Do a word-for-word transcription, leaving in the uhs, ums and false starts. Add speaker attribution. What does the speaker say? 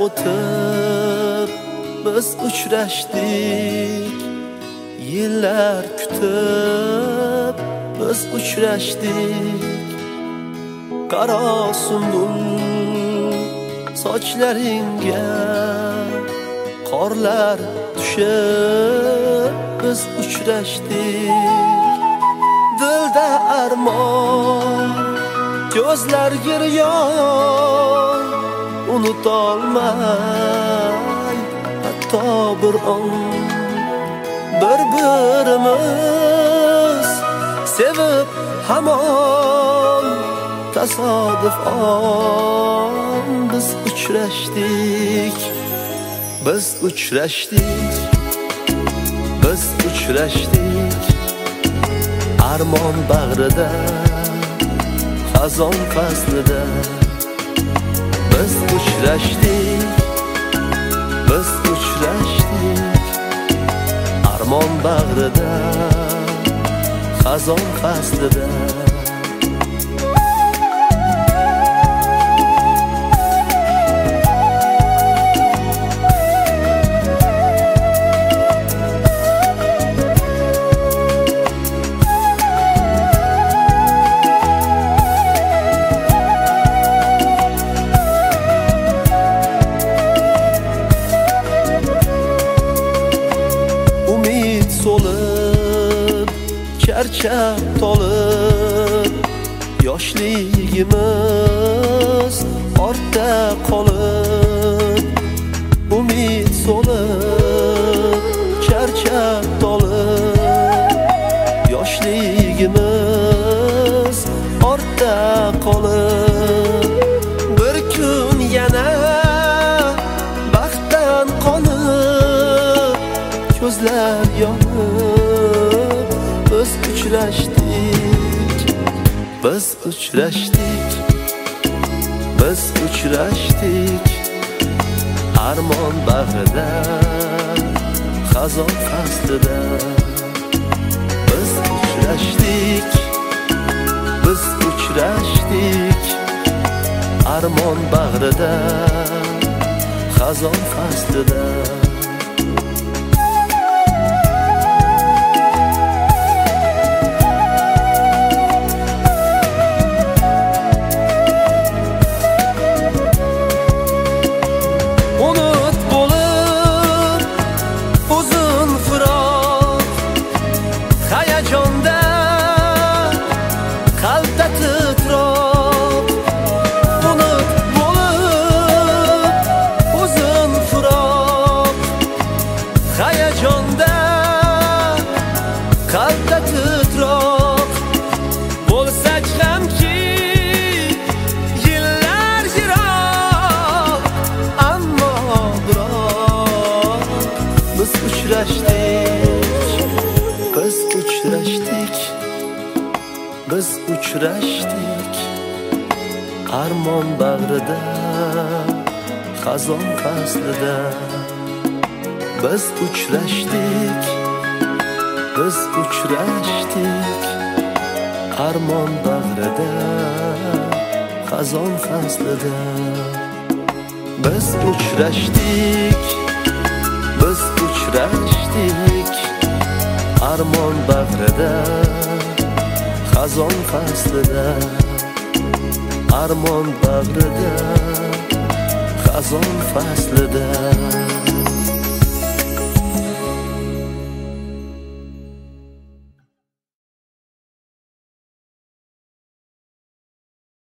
Speaker 1: o'tib biz uchrashdik, yillar kutib biz uchrashdik. Qaro sumbul sochlaringga qorlar tushib biz uchrashdik. Dilda armon, ko'zlar giryon, unutolmay hatto bir on bir-birimiz sevib hamon tasodif on biz uchrashdik. Biz uchrashdik, biz uchrashdik, armon bag'rida, xazon faslida. Biz uchrashdik, biz uchrashdik, armon bag'rida, xazon faslida. Solib, charchab tolib, yoshligimiz ortda qolib. Umid solib, charchab tolib, yoshligimiz ortda qolib. Bir kun yana baxtdan qonib, ko'zlar yonib biz uchrashdik. Biz uchrashdik, biz uchrashdik, armon bag'rida, xazon faslida. Biz uchrashdik, biz uchrashdik, armon bag'rida, xazon faslida. Qalbda titroq, unut bo'lib, uzun firoq. Hayajonda, qalbda titroq, bo'lsak hamki yillar yiroq. Ammo biroq biz uchrashdik, biz uchrashdik, biz uchrashdik, armon bag'rida, xazon faslida. Biz uchrashdik, biz uchrashdik, armon bag'rida, xazon faslida. Biz uchrashdik, biz uchrashdik, armon bag'rida, xazon faslida. Armon bag'rida, xazon faslida.